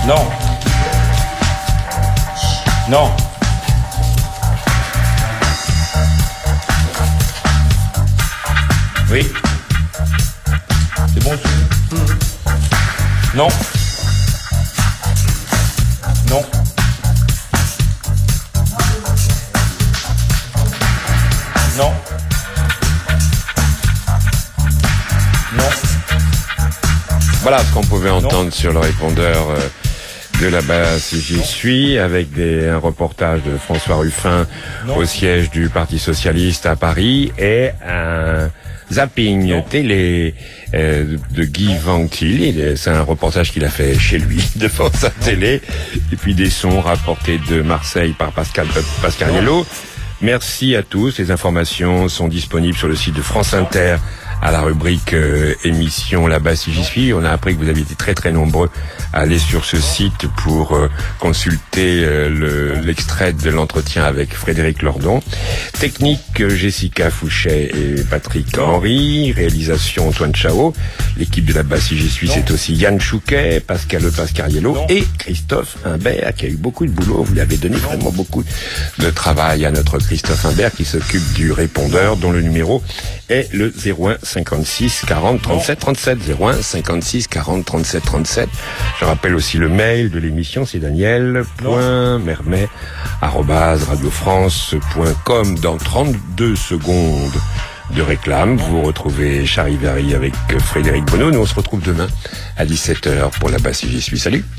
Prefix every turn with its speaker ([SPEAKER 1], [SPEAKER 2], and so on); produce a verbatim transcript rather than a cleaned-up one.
[SPEAKER 1] Non. Non. Oui. C'est bon. Non. Non. Non. Non.
[SPEAKER 2] Voilà ce qu'on pouvait entendre non. sur le répondeur euh, de la basse J'y suis, avec des, un reportage de François Ruffin non. au siège du Parti Socialiste à Paris et un zapping non. télé euh, de Guy Vanctil. C'est un reportage qu'il a fait chez lui devant sa télé, et puis des sons rapportés de Marseille par Pascal euh, Pascariello. Merci à tous. Les informations sont disponibles sur le site de France Inter à la rubrique euh, émission là-bas si j'y suis. On a appris que vous aviez été très très nombreux à aller sur ce site pour euh, consulter euh, le, l'extrait de l'entretien avec Frédéric Lordon. Technique euh, Jessica Fouchet et Patrick Henry. Réalisation Antoine Chao. L'équipe de là-bas si j'y suis, c'est aussi Yann Chouquet, Pascal Pascariello et Christophe Imbert qui a eu beaucoup de boulot. Vous lui avez donné vraiment beaucoup de travail à notre Christophe Imbert qui s'occupe du répondeur dont le numéro est le zéro un cinquante-six quarante trente-sept trente-sept zéro un cinquante-six quarante trente-sept trente-sept. Je rappelle aussi le mail de l'émission, c'est daniel point mermet arobase radio france point com. Dans trente-deux secondes de réclame, vous retrouvez Charivari avec Frédéric Bonneau. Nous on se retrouve demain à dix-sept heures pour la basse si j'y suis. Salut.